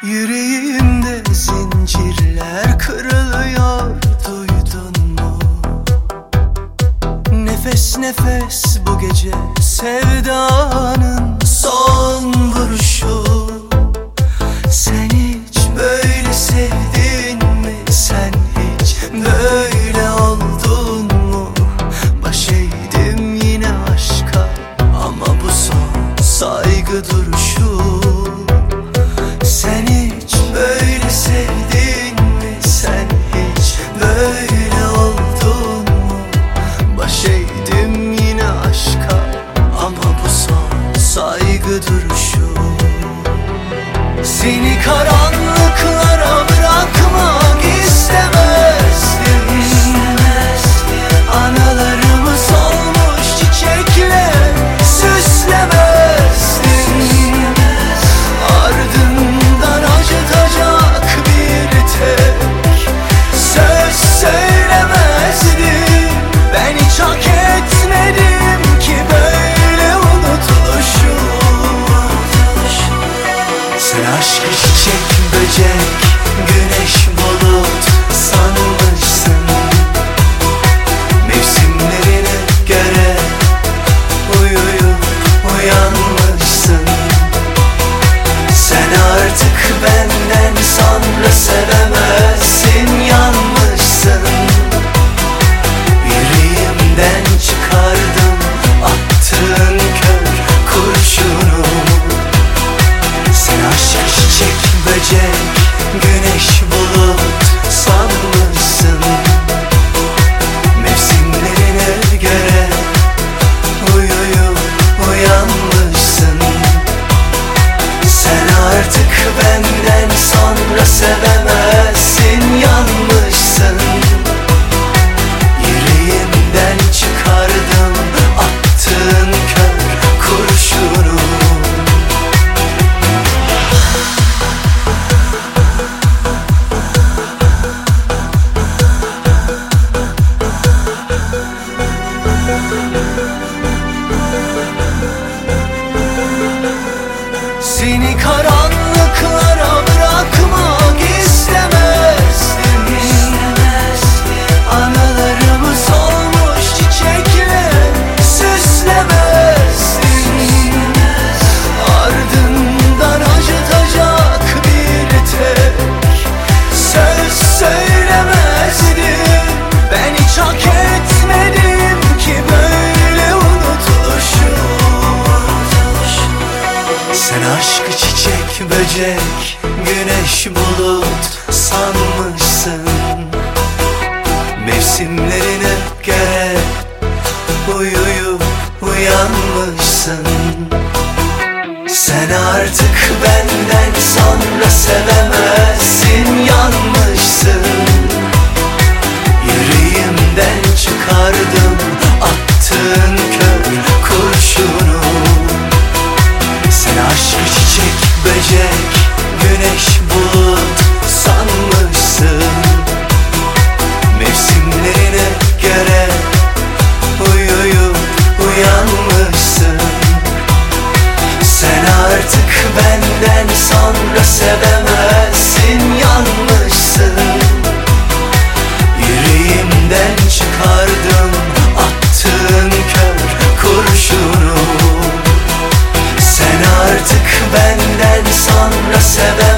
Yüreğimde zincirler kırılıyor, duydun mu? Nefes nefes bu gece sevdanın son vuruşu. Sen hiç böyle sevdin mi? Sen hiç böyle oldun mu? Baş eğdim yine aşka, ama bu son saygı duruşu. Sen hiç böyle sevdin mi? Sen hiç böyle oldun mu? Baş eğdim yine aşka, ama bu son saygı duruşu. Seni karanlıklara bırakmak istemezdim. Anılarımı solmuş çiçekle süslemezdim. Ardından acıtacak bir tek söz söylemezdim. Ben hiç hak etmedim ki böyle unutuluşu. Sen aşkı çiçek, böcek, güneş, bulut sanmışsın. Mevsimlerine göre uyuyup uyanmışsın. Sen artık benden sonra sevemezsin, yanmışsın. Yüreğimden çıkardım attığın kör kurşunu. Sen aşk çiçek, böcek, güneş, bulut sanmışsın. Mevsimlerine göre uyuyup uyanmışsın. Sen artık benden sonra sevemezsin, yanmışsın. Yüreğimden çıkardım attığın kör kurşunu. Seni karanlıklara bırakmak istemezdim. Anılarımı solmuş çiçekle süslemezdim. Ardından acıtacak bir tek söz söylemezdim. Ben hiç hak etmedim ki böyle unutuluşu. Sen aşkı çiçek, böcek, güneş, bulut sanmışsın. Mevsimlerine göre uyuyup uyanmışsın. Sen artık benden sonra sevemezsin, yanmışsın. Yüreğimden çıkardım attığın kör kurşunu. Sen aşkı çiçek, böcek, güneş, bulut sanmışsın. Mevsimlerine göre uyuyup uyanmışsın. Sen artık benden sonra sevemezsin, yanmışsın. Yüreğimden çıkardım attığın kör kurşunu. Sen artık benden sonra sever